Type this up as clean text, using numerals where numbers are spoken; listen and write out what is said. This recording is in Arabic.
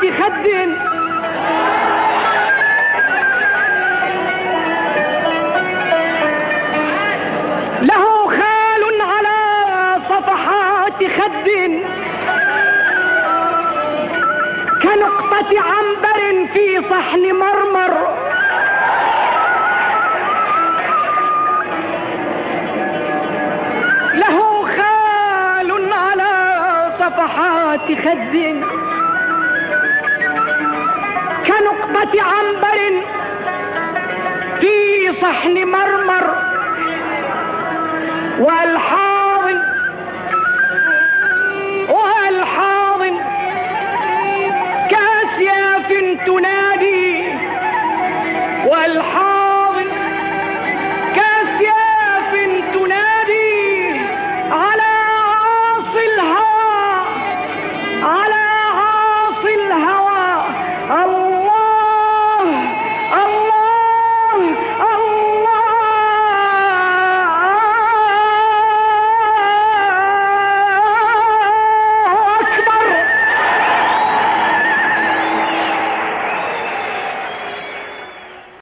خد، له خال على صفحات خد كنقطة عنبر في صحن مرمر. له خال على صفحات خد كنقطة عنبر في صحن مرمر، والحال